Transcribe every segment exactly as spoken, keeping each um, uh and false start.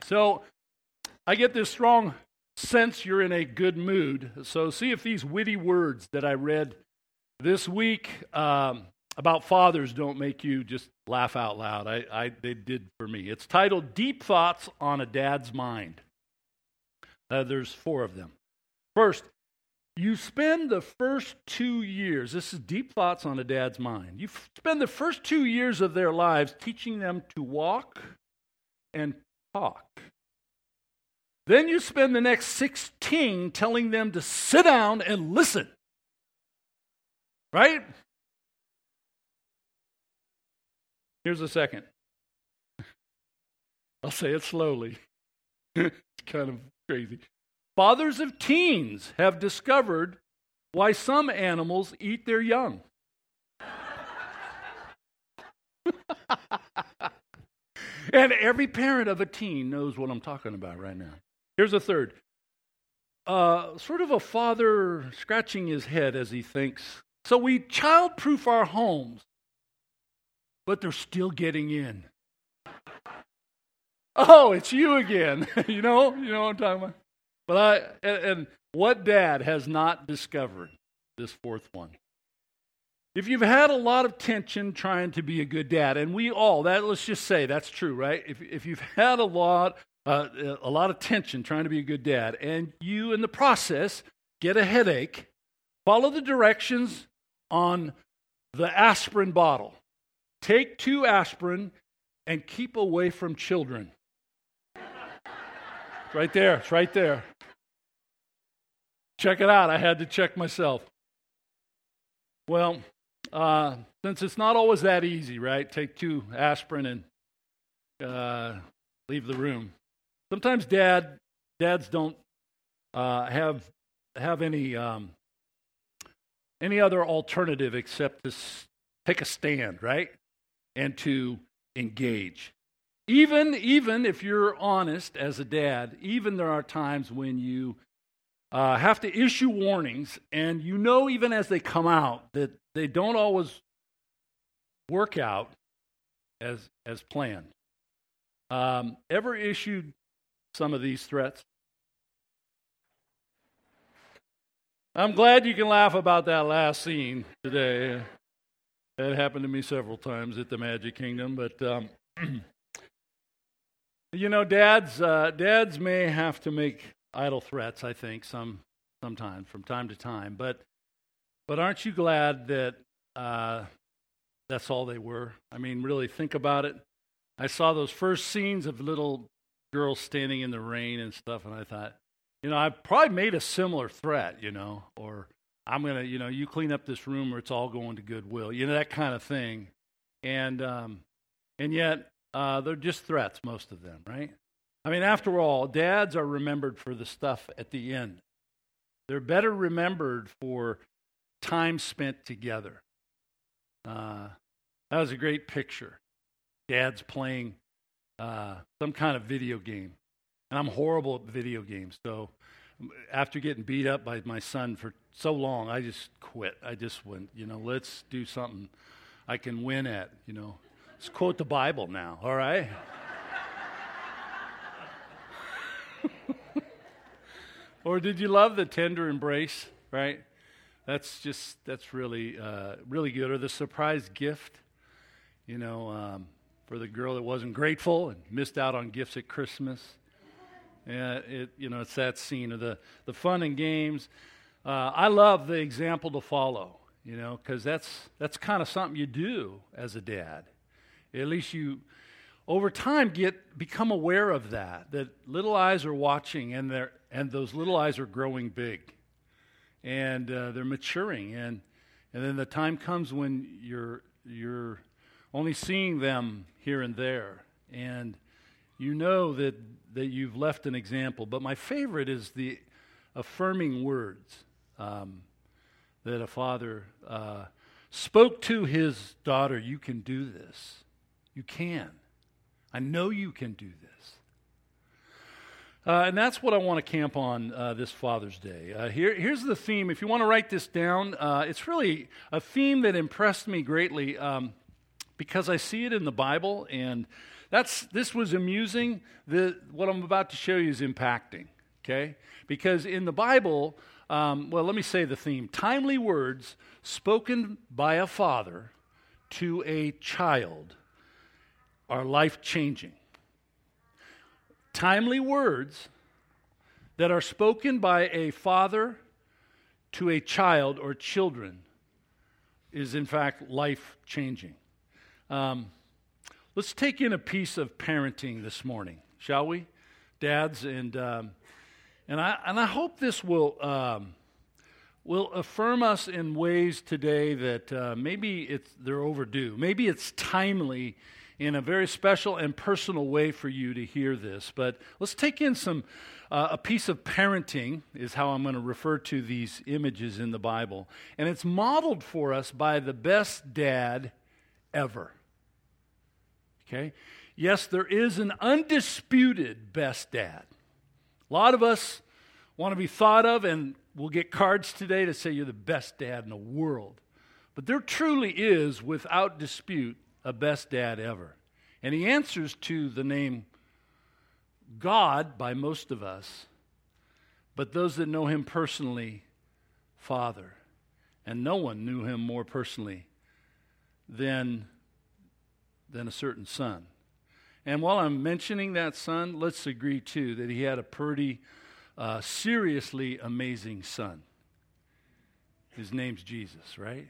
So I get this strong sense you're in a good mood. So see if these witty words that I read this week um, about fathers don't make you just laugh out loud. I, I they did for me. It's titled Deep Thoughts on a Dad's Mind. Uh, there's four of them. First, you spend the first two years, this is deep thoughts on a dad's mind. You f- spend the first two years of their lives teaching them to walk and talk. Then you spend the next sixteen telling them to sit down and listen. Right? Here's a second. I'll say it slowly. It's kind of crazy. Fathers of teens have discovered why some animals eat their young. And every parent of a teen knows what I'm talking about right now. Here's a third. Uh, sort of a father scratching his head as he thinks, so we child-proof our homes, but they're still getting in. Oh, it's you again. you know, you know what I'm talking about? But I and, and what dad has not discovered this fourth one? If you've had a lot of tension trying to be a good dad, and we all, that let's just say that's true, right? If if you've had a lot uh, a lot of tension trying to be a good dad, and you in the process get a headache, follow the directions on the aspirin bottle. Take two aspirin and keep away from children. Right there, it's right there. Check it out. I had to check myself. Well, uh, since it's not always that easy, right? Take two aspirin and uh, leave the room. Sometimes dad, dads don't uh, have have any um, any other alternative except to s- take a stand, right? And to engage. Even, even if you're honest as a dad, even there are times when you uh, have to issue warnings, and you know even as they come out that they don't always work out as as planned. Um, ever issued some of these threats? I'm glad you can laugh about that last scene today. That happened to me several times at the Magic Kingdom, but... Um, You know, dads uh, dads may have to make idle threats, I think, some sometimes, from time to time. But but aren't you glad that uh, that's all they were? I mean, really think about it. I saw those first scenes of little girls standing in the rain and stuff, and I thought, you know, I probably made a similar threat, you know, or I'm going to, you know, you clean up this room or it's all going to Goodwill, you know, that kind of thing. And um, and yet... Uh, they're just threats, most of them, right? I mean, after all, dads are remembered for the stuff at the end. They're better remembered for time spent together. Uh, that was a great picture. Dads playing uh, some kind of video game. And I'm horrible at video games, so after getting beat up by my son for so long, I just quit. I just went, you know, let's do something I can win at, you know. Let's quote the Bible now, all right? Or did you love the tender embrace, right? That's just, that's really, uh, really good. Or the surprise gift, you know, um, for the girl that wasn't grateful and missed out on gifts at Christmas. Yeah, it, you know, it's that scene of the, the fun and games. Uh, I love the example to follow, you know, because that's, that's kind of something you do as a dad. At least you, over time, get become aware of that, that little eyes are watching, and they're and those little eyes are growing big, and uh, they're maturing, and and then the time comes when you're you're only seeing them here and there, and you know that that you've left an example. But my favorite is the affirming words um, that a father uh, spoke to his daughter. You can do this. You can. I know you can do this. Uh, and that's what I want to camp on uh, this Father's Day. Uh, here, here's the theme. If you want to write this down, uh, it's really a theme that impressed me greatly um, because I see it in the Bible, and That's this was amusing. The what I'm about to show you is impacting. Okay, because in the Bible, um, well, let me say the theme: timely words spoken by a father to a child are life-changing. Timely words that are spoken by a father to a child or children is, in fact, life-changing. Um, let's take in a piece of parenting this morning, shall we, dads? And um, and I and I hope this will um, will affirm us in ways today that uh, maybe it's they're overdue. Maybe it's timely in a very special and personal way for you to hear this. But let's take in some, uh, a piece of parenting is how I'm going to refer to these images in the Bible. And it's modeled for us by the best dad ever. Okay? Yes, there is an undisputed best dad. A lot of us want to be thought of, and we'll get cards today to say you're the best dad in the world. But there truly is, without dispute, a best dad ever. And he answers to the name God by most of us, but those that know him personally, Father. And no one knew him more personally than, than a certain son. And while I'm mentioning that son, let's agree too that he had a pretty uh, seriously amazing son. His name's Jesus, right?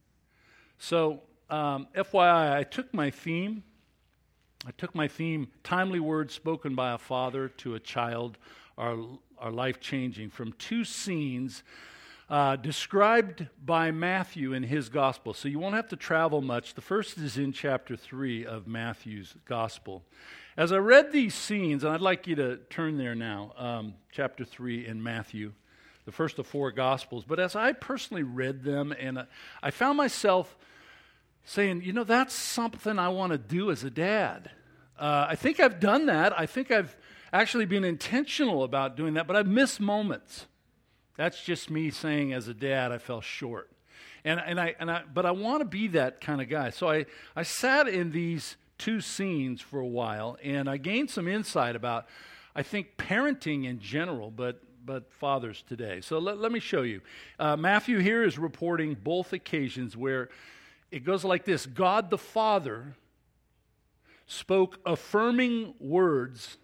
So, Um, F Y I, I took my theme, I took my theme, timely words spoken by a father to a child are, are life-changing, from two scenes uh, described by Matthew in his gospel. So you won't have to travel much. The first is in chapter three of Matthew's gospel. As I read these scenes, and I'd like you to turn there now, um, chapter three in Matthew, the first of four gospels. But as I personally read them, and uh, I found myself saying, you know, that's something I want to do as a dad. Uh, I think I've done that. I think I've actually been intentional about doing that, but I've missed moments. That's just me saying as a dad I fell short. And and I and I but I want to be that kind of guy. So I, I sat in these two scenes for a while, and I gained some insight about, I think, parenting in general, but but fathers today. So let, let me show you. Uh, Matthew here is reporting both occasions where it goes like this: God the Father spoke affirming words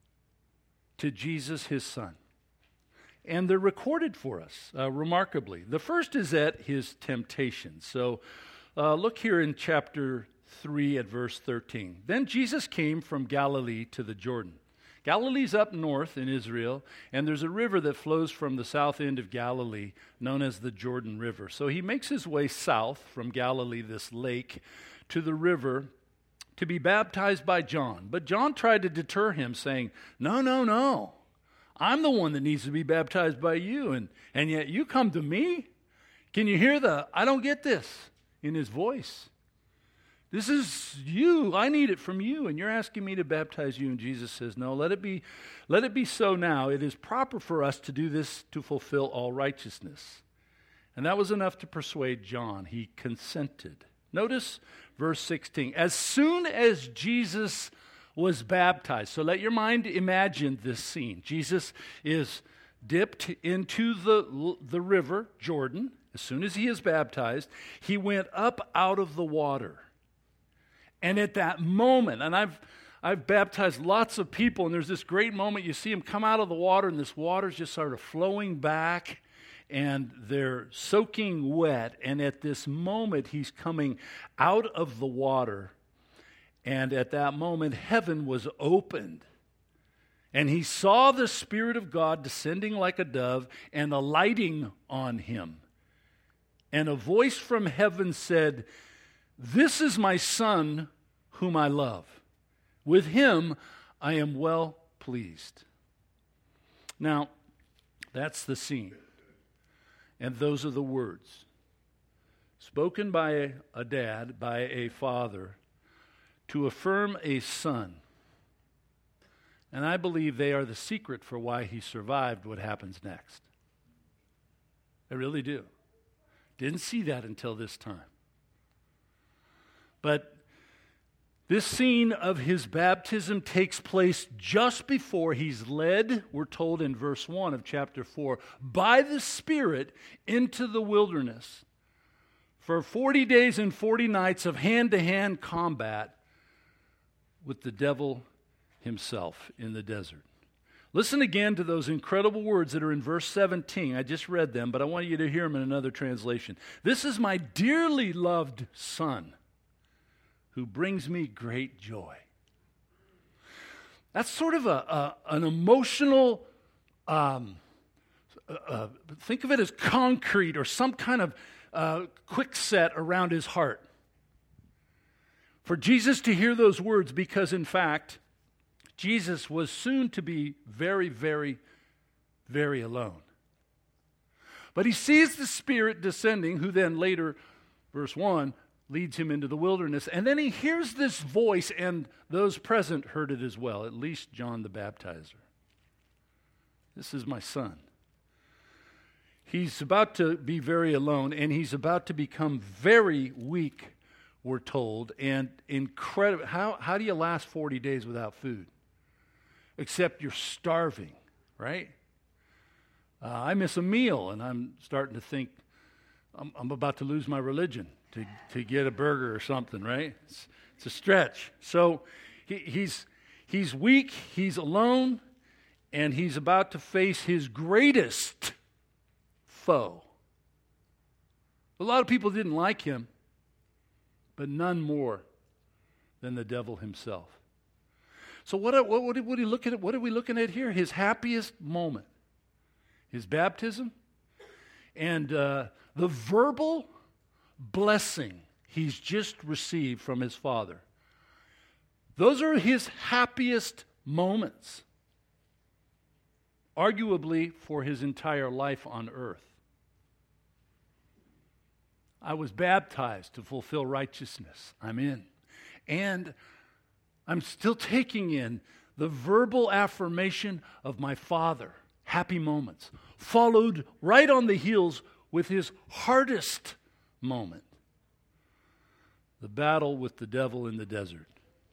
to Jesus, his son. And they're recorded for us, uh, remarkably. The first is at his temptation. So uh, look here in chapter three at verse thirteen. Then Jesus came from Galilee to the Jordan. Galilee's up north in Israel, and there's a river that flows from the south end of Galilee, known as the Jordan River. So he makes his way south from Galilee, this lake, to the river to be baptized by John. But John tried to deter him, saying, no, no, no. I'm the one that needs to be baptized by you, and, and yet you come to me? Can you hear the, I don't get this, in his voice? This is you. I need it from you, and you're asking me to baptize you. And Jesus says, no, let it be, let it be so now. It is proper for us to do this to fulfill all righteousness. And that was enough to persuade John. He consented. Notice verse sixteen. As soon as Jesus was baptized, so let your mind imagine this scene. Jesus is dipped into the, the river, Jordan. As soon as he is baptized, he went up out of the water. And at that moment, and I've I've baptized lots of people, and there's this great moment. You see them come out of the water, and this water's just sort of flowing back, and they're soaking wet. And at this moment, he's coming out of the water. And at that moment, heaven was opened. And he saw the Spirit of God descending like a dove and alighting on him. And a voice from heaven said, this is my son whom I love. With him I am well pleased. Now, that's the scene. And those are the words spoken by a, a dad, by a father, to affirm a son. And I believe they are the secret for why he survived what happens next. I really do. Didn't see that until this time. But This scene of his baptism takes place just before he's led, we're told in verse one of chapter four, by the Spirit into the wilderness for forty days and forty nights of hand-to-hand combat with the devil himself in the desert. Listen again to those incredible words that are in verse seventeen. I just read them, but I want you to hear them in another translation. This is my dearly loved Son, who brings me great joy. That's sort of a, a an emotional, um, uh, think of it as concrete or some kind of uh, quickset around his heart. For Jesus to hear those words, because in fact, Jesus was soon to be very, very, very alone. But he sees the Spirit descending, who then later, verse one, leads him into the wilderness. And then he hears this voice, and those present heard it as well, at least John the Baptizer. This is my Son. He's about to be very alone, and he's about to become very weak, we're told, and incredible. How, how do you last forty days without food? Except you're starving, right? Uh, I miss a meal, and I'm starting to think I'm, I'm about to lose my religion to, to get a burger or something, right? It's, it's a stretch. So he, he's, he's weak, he's alone, and he's about to face his greatest foe. A lot of people didn't like him, but none more than the devil himself. So what, what, what, what, are, you looking at, what are we looking at here? His happiest moment. His baptism. And uh, the verbal blessing he's just received from his Father. Those are his happiest moments. Arguably for his entire life on earth. I was baptized to fulfill righteousness. I'm in. And I'm still taking in the verbal affirmation of my Father. Happy moments. Followed right on the heels with his hardest moment. The battle with the devil in the desert.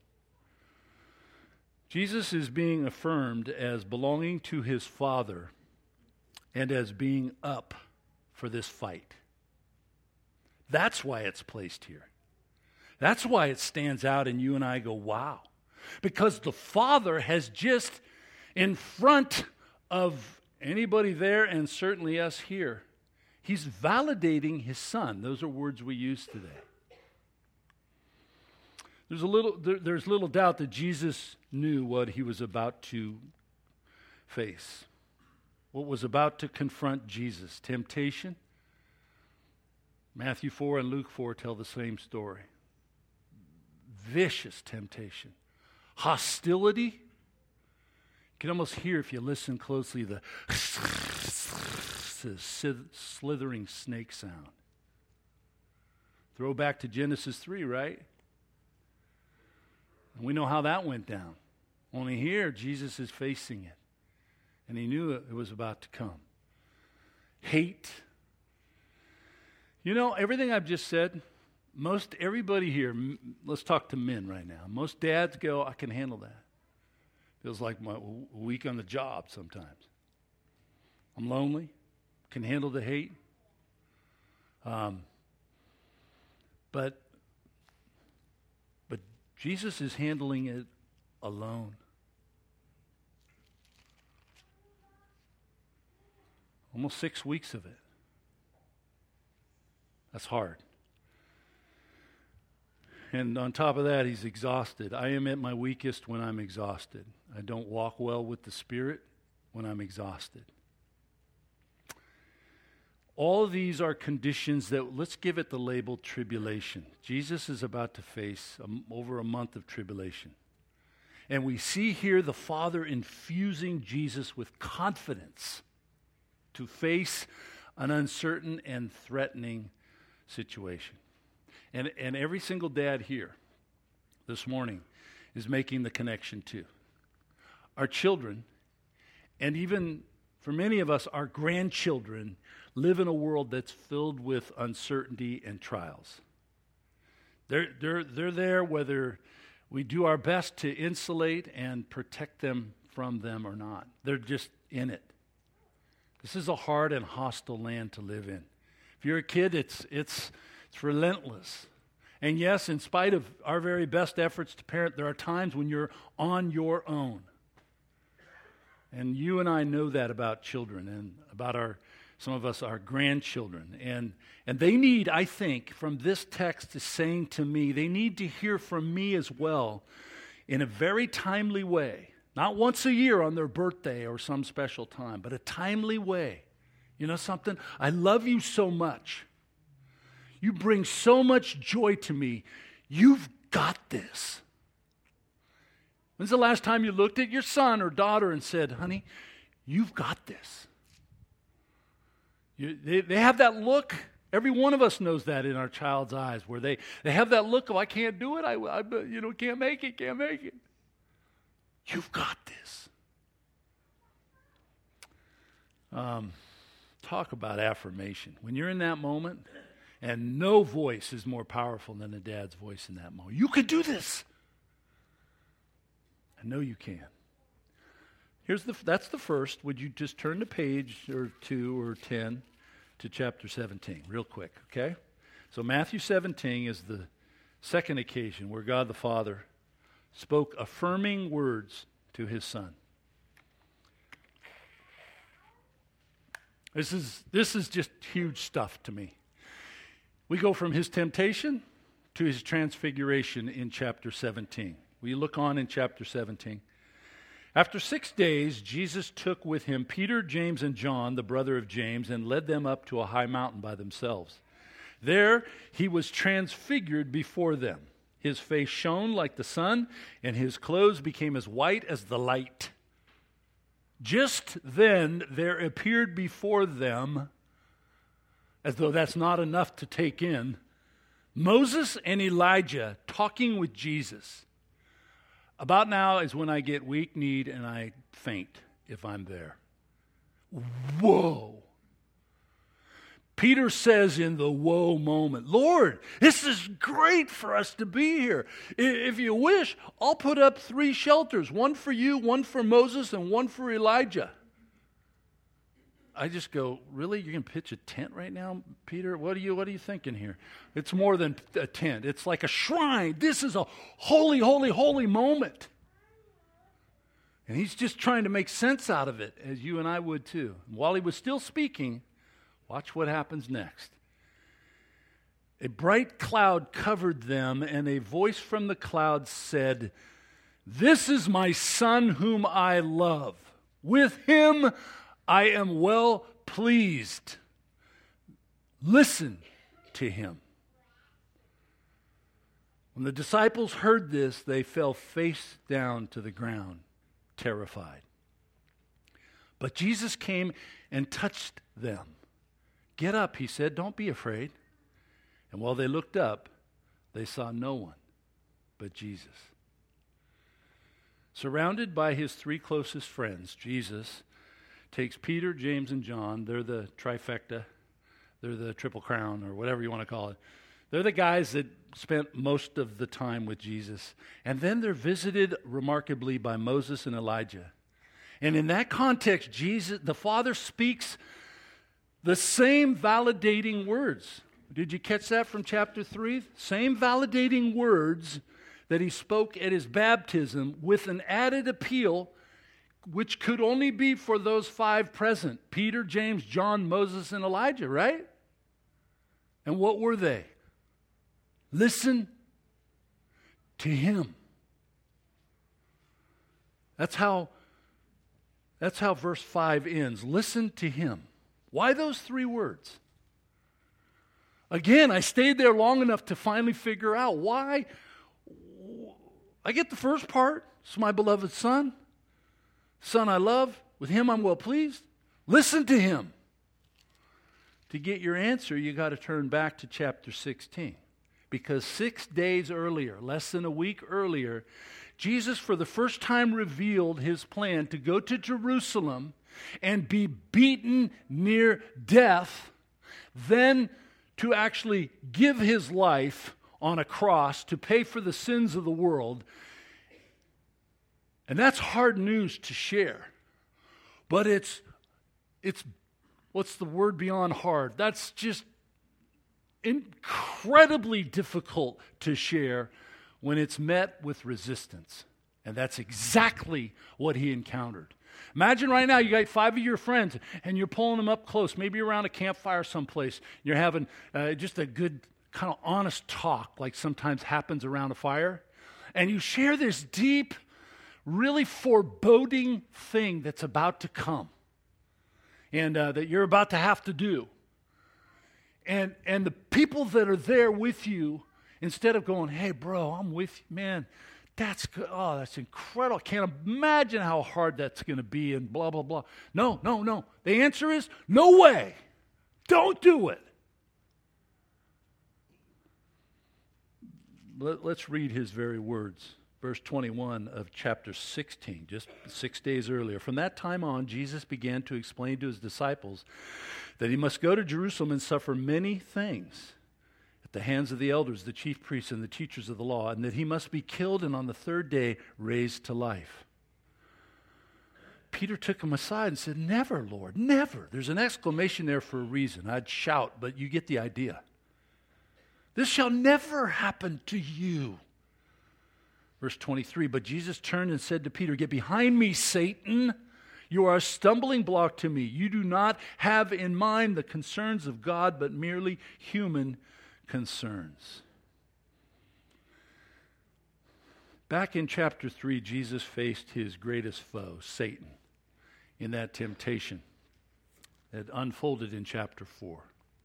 Jesus is being affirmed as belonging to his Father and as being up for this fight. That's why it's placed here. That's why it stands out and you and I go, wow. Because the Father has just in front of anybody there and certainly us here, he's validating his Son. Those are words we use today. There's a little, there, there's little doubt that Jesus knew what he was about to face. What was about to confront Jesus. Temptation. Matthew four and Luke four tell the same story. Vicious temptation. Hostility. You can almost hear, if you listen closely, the slithering snake sound. Throw back to Genesis three, right? And we know how that went down. Only here, Jesus is facing it. And he knew it was about to come. Hate. You know, everything I've just said, most everybody here, let's talk to men right now. Most dads go, I can handle that. Feels like my week on the job sometimes. I'm lonely, can handle the hate. Um, but, but Jesus is handling it alone. Almost six weeks of it. That's hard. And on top of that, he's exhausted. I am at my weakest when I'm exhausted. I don't walk well with the Spirit when I'm exhausted. All of these are conditions that, let's give it the label tribulation. Jesus is about to face a, over a month of tribulation. And we see here the Father infusing Jesus with confidence to face an uncertain and threatening situation. And, and every single dad here this morning is making the connection too. Our children, and even for many of us, our grandchildren, live in a world that's filled with uncertainty and trials. They're, they're, they're there whether, we do our best to insulate and protect them from them or not. They're just in it. This is a hard and hostile land to live in. If you're a kid, it's it's it's relentless. And yes, in spite of our very best efforts to parent, there are times when you're on your own. And you and I know that about children and about our, some of us, our grandchildren. And and they need, I think, from this text is saying to me, they need to hear from me as well in a very timely way. Not once a year on their birthday or some special time, but a timely way. You know something? I love you so much. You bring so much joy to me. You've got this. When's the last time you looked at your son or daughter and said, honey, you've got this? You, they, they have that look. Every one of us knows that in our child's eyes, where they, they have that look of, I can't do it. I, I you know, can't make it, can't make it. You've got this. Um, talk about affirmation. When you're in that moment, and no voice is more powerful than a dad's voice in that moment. You can do this. I know you can. Here's the that's the first. Would you just turn the page or two or ten to chapter seventeen real quick, okay? So Matthew seventeen is the second occasion where God the Father spoke affirming words to his Son. This is this is just huge stuff to me. We go from his temptation to his transfiguration in chapter seventeen. Will you look on in chapter seventeen? After six days, Jesus took with him Peter, James, and John, the brother of James, and led them up to a high mountain by themselves. There he was transfigured before them. His face shone like the sun, and his clothes became as white as the light. Just then there appeared before them, as though that's not enough to take in, Moses and Elijah talking with Jesus. About now is when I get weak-kneed and I faint if I'm there. Whoa. Peter says in the whoa moment, Lord, this is great for us to be here. If you wish, I'll put up three shelters, one for you, one for Moses, and one for Elijah. I just go, really? You're going to pitch a tent right now, Peter? What are you what are you thinking here? It's more than a tent. It's like a shrine. This is a holy, holy, holy moment. And he's just trying to make sense out of it, as you and I would too. And while he was still speaking, watch what happens next. A bright cloud covered them, and a voice from the cloud said, "This is my son whom I love. With him I am well pleased. Listen to him." When the disciples heard this, they fell face down to the ground, terrified. But Jesus came and touched them. "Get up," he said, "don't be afraid." And while they looked up, they saw no one but Jesus. Surrounded by his three closest friends, Jesus takes Peter, James, and John. They're the trifecta. They're the triple crown, or whatever you want to call it. They're the guys that spent most of the time with Jesus. And then they're visited remarkably by Moses and Elijah. And in that context, Jesus, the Father speaks the same validating words. Did you catch that from chapter three? Same validating words that he spoke at his baptism, with an added appeal which could only be for those five present: Peter, James, John, Moses, and Elijah, right? And what were they? Listen to him. That's how, that's how verse five ends. Listen to him. Why those three words? Again, I stayed there long enough to finally figure out why. I get the first part. It's my beloved son. Son I love, with him I'm well pleased. Listen to him. To get your answer, you got to turn back to chapter sixteen. Because six days earlier, less than a week earlier, Jesus for the first time revealed his plan to go to Jerusalem and be beaten near death, then to actually give his life on a cross to pay for the sins of the world. And that's hard news to share. But it's, it's what's the word beyond hard? That's just incredibly difficult to share when it's met with resistance. And that's exactly what he encountered. Imagine right now you got five of your friends and you're pulling them up close, maybe around a campfire someplace. You're having uh, just a good kind of honest talk like sometimes happens around a fire. And you share this deep, really foreboding thing that's about to come and uh, that you're about to have to do. And, and the people that are there with you, instead of going, hey, bro, I'm with you, man, that's good. Oh, that's incredible. I can't imagine how hard that's going to be and blah, blah, blah. No, no, no. The answer is no way. Don't do it. Let, let's read his very words. Verse twenty-one of chapter sixteen, just six days earlier. From that time on, Jesus began to explain to his disciples that he must go to Jerusalem and suffer many things at the hands of the elders, the chief priests, and the teachers of the law, and that he must be killed and on the third day raised to life. Peter took him aside and said, never, Lord, never. There's an exclamation there for a reason. I'd shout, but you get the idea. This shall never happen to you. Verse twenty-three, but Jesus turned and said to Peter, get behind me, Satan. You are a stumbling block to me. You do not have in mind the concerns of God, but merely human concerns. Back in chapter three, Jesus faced his greatest foe, Satan, in that temptation that unfolded in chapter four.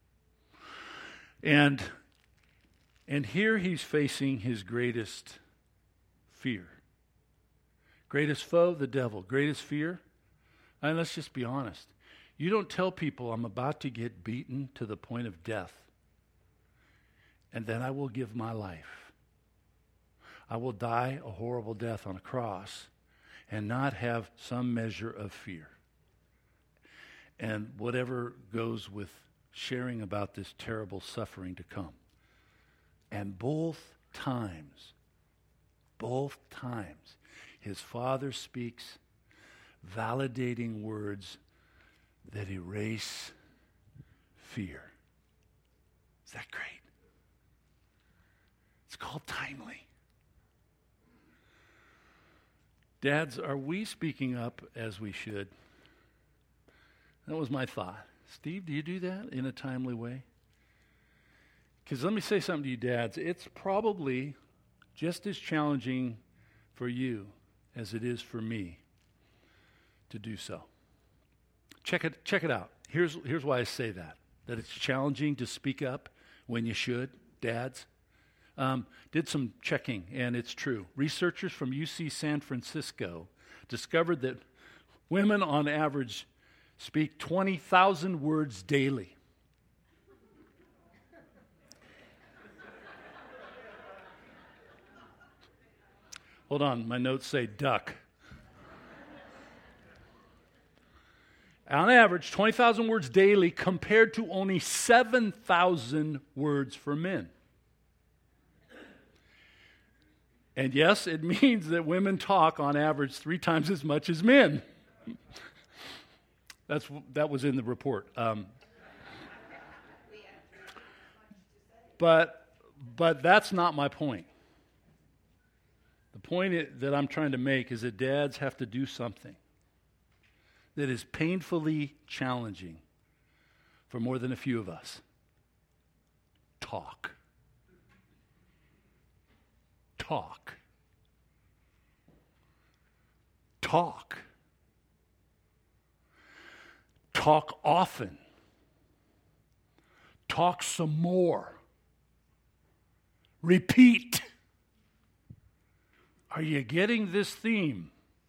And, and here he's facing his greatest fear. Greatest foe, the devil. Greatest fear? And let's just be honest. You don't tell people I'm about to get beaten to the point of death, and then I will give my life. I will die a horrible death on a cross and not have some measure of fear. And whatever goes with sharing about this terrible suffering to come. And both times, both times, his Father speaks validating words that erase fear. Is that great? It's called timely. Dads, are we speaking up as we should? That was my thought. Steve, do you do that in a timely way? Because let me say something to you, dads. It's probably just as challenging for you as it is for me to do so. Check it, check it out. Here's, here's why I say that. That it's challenging to speak up when you should, dads. Um, did some checking, and it's true. Researchers from U C San Francisco discovered that women on average speak twenty thousand words daily. Hold on, my notes say duck. On average, twenty thousand words daily compared to only seven thousand words for men. And yes, it means that women talk on average three times as much as men. That's that was in the report. Um, but but that's not my point. The point it, that I'm trying to make is that dads have to do something that is painfully challenging for more than a few of us. Talk. Talk. Talk. Talk often. Talk some more. Repeat. Are you getting this theme?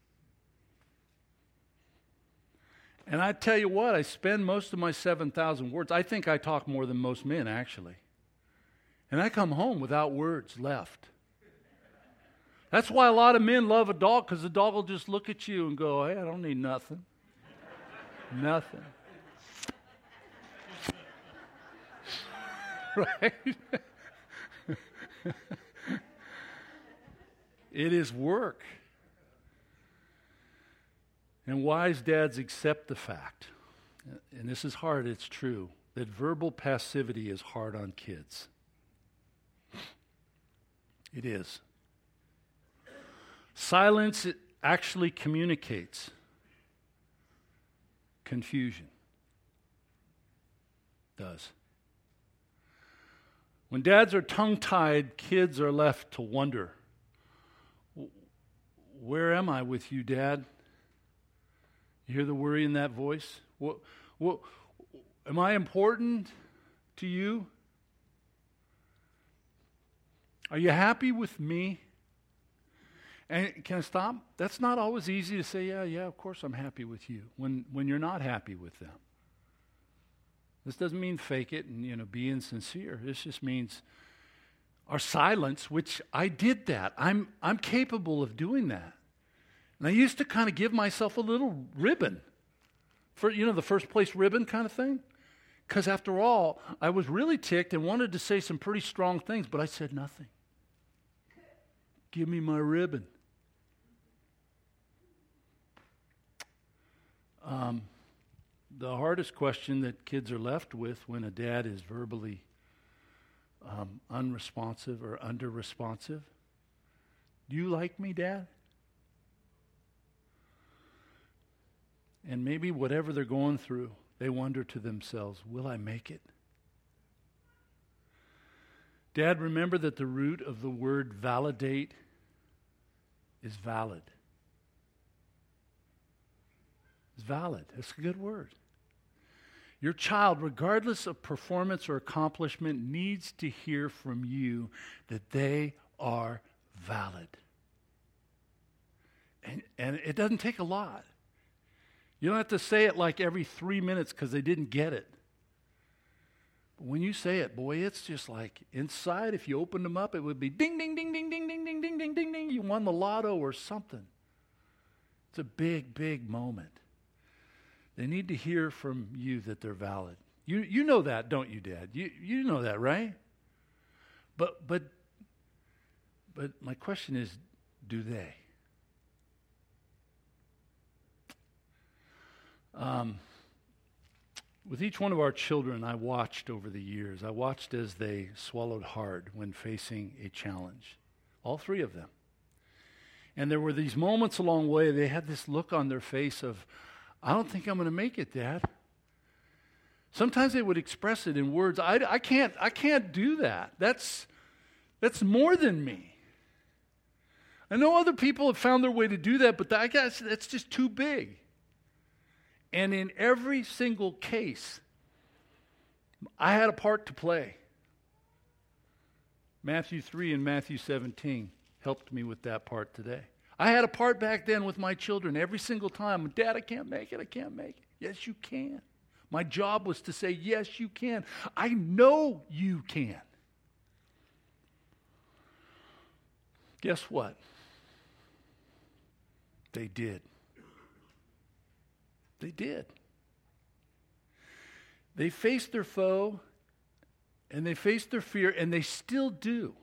And I tell you what, I spend most of my seven thousand words. I think I talk more than most men, actually. And I come home without words left. That's why a lot of men love a dog, because the dog will just look at you and go, hey, I don't need nothing. Nothing. Right? It is work. And wise dads accept the fact, and this is hard, it's true, that verbal passivity is hard on kids. It is. Silence actually communicates confusion. Does. When dads are tongue-tied, kids are left to wonder, where am I with you, Dad? You hear the worry in that voice? What, what, am I important to you? Are you happy with me? And can I stop? That's not always easy to say, yeah, yeah, of course I'm happy with you, when, when you're not happy with them. This doesn't mean fake it and, you know, be insincere. This just means our silence, which I did that. I'm, I'm capable of doing that. And I used to kind of give myself a little ribbon, for, you know, the first place ribbon kind of thing. Because after all, I was really ticked and wanted to say some pretty strong things, but I said nothing. Give me my ribbon. Um, the hardest question that kids are left with when a dad is verbally um, unresponsive or under-responsive. Do you like me, Dad? And maybe whatever they're going through, they wonder to themselves, will I make it? Dad, remember that the root of the word validate is valid. It's valid. It's a good word. Your child, regardless of performance or accomplishment, needs to hear from you that they are valid. And, and it doesn't take a lot. You don't have to say it like every three minutes because they didn't get it. But when you say it, boy, it's just like inside, if you opened them up, it would be ding, ding, ding, ding, ding, ding, ding, ding, ding, ding, ding. You won the lotto or something. It's a big, big moment. They need to hear from you that they're valid. You you know that, don't you, Dad? You you know that, right? But but but my question is, do they? Um, with each one of our children, I watched over the years. I watched as they swallowed hard when facing a challenge. All three of them. And there were these moments along the way, they had this look on their face of, I don't think I'm going to make it, Dad. Sometimes they would express it in words. I, I can't I can't do that. That's, that's more than me. I know other people have found their way to do that, but I guess that's just too big. And in every single case, I had a part to play. Matthew three and Matthew seventeen helped me with that part today. I had a part back then with my children every single time. Dad, I can't make it, I can't make it. Yes, you can. My job was to say, yes, you can. I know you can. Guess what? They did. They did. They faced their foe, and they faced their fear, and they still do.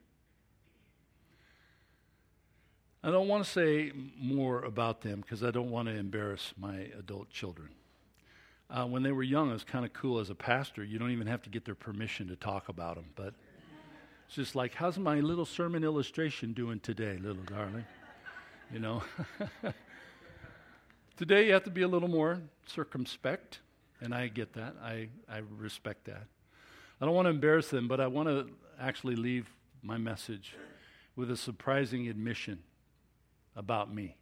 I don't want to say more about them because I don't want to embarrass my adult children. Uh, when they were young, it was kind of cool as a pastor. You don't even have to get their permission to talk about them. But it's just like, how's my little sermon illustration doing today, little darling? You know? Today you have to be a little more circumspect, and I get that. I, I respect that. I don't want to embarrass them, but I want to actually leave my message with a surprising admission about me.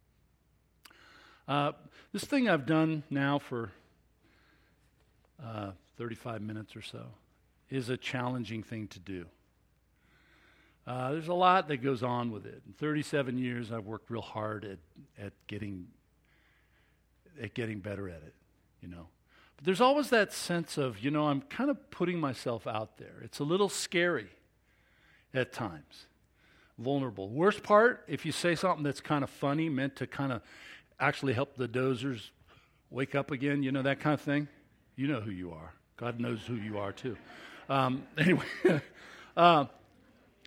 Uh, this thing I've done now for uh, thirty-five minutes or so is a challenging thing to do. Uh, there's a lot that goes on with it. In thirty-seven years, I've worked real hard at, at getting at getting better at it, you know. But there's always that sense of, you know, I'm kind of putting myself out there. It's a little scary at times. Vulnerable. Worst part, if you say something that's kind of funny, meant to kind of actually help the dozers wake up again, you know, that kind of thing. You know who you are. God knows who you are too. Um, anyway, uh,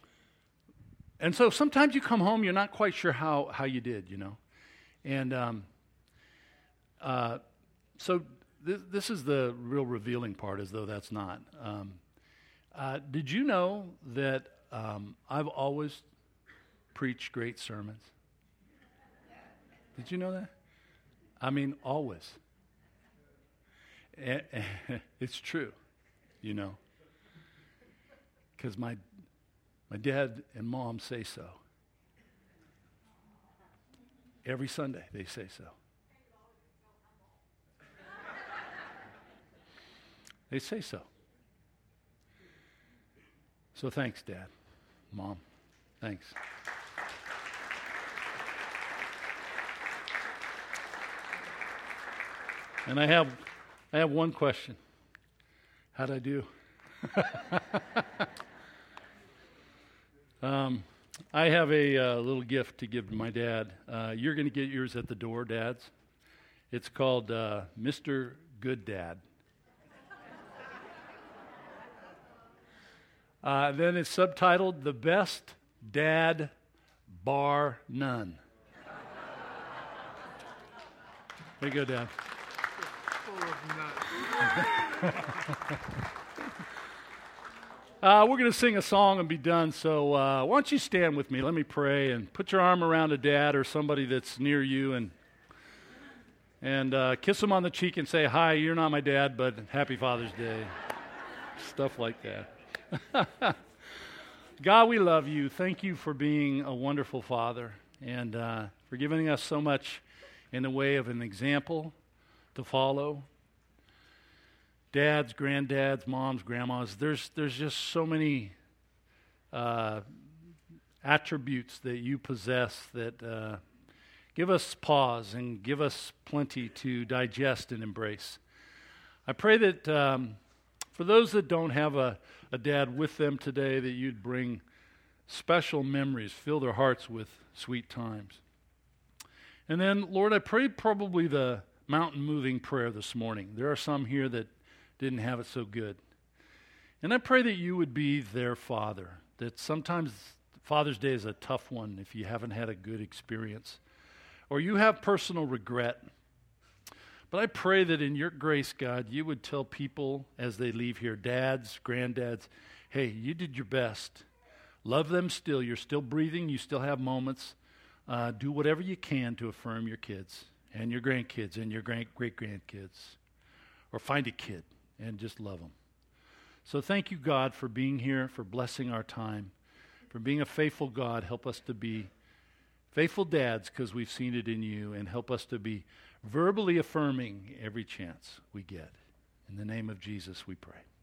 and so sometimes you come home, you're not quite sure how, how you did, you know. And um, uh, so th- this is the real revealing part, as though that's not. Um, uh, did you know that um, I've always preached great sermons? Did you know that? I mean, always. It's true, you know, because my my dad and mom say so. Every Sunday they say so. They say so. So thanks, Dad, Mom. Thanks. And I have I have one question. How'd I do? um, I have a uh, little gift to give to my dad. Uh, you're going to get yours at the door, dads. It's called uh, Mister Good Dad. Uh, then it's subtitled The Best Dad Bar None. There you go, Dad. uh, we're going to sing a song and be done, so uh, why don't you stand with me? Let me pray and put your arm around a dad or somebody that's near you and and uh, kiss them on the cheek and say, hi, you're not my dad, but happy Father's Day. Stuff like that. God, we love you. Thank you for being a wonderful Father and uh, for giving us so much in the way of an example to follow. Dads, granddads, moms, grandmas, there's there's just so many uh, attributes that you possess that uh, give us pause and give us plenty to digest and embrace. I pray that um, for those that don't have a, a dad with them today, that you'd bring special memories, fill their hearts with sweet times. And then, Lord, I prayed probably the mountain-moving prayer this morning. There are some here that didn't have it so good. And I pray that you would be their father, that sometimes Father's Day is a tough one if you haven't had a good experience, or you have personal regret. But I pray that in your grace, God, you would tell people as they leave here, dads, granddads, hey, you did your best. Love them still. You're still breathing. You still have moments. Uh, do whatever you can to affirm your kids and your grandkids and your great great grandkids, or find a kid and just love them. So thank you, God, for being here, for blessing our time, for being a faithful God. Help us to be faithful dads because we've seen it in you, and help us to be verbally affirming every chance we get. In the name of Jesus we pray.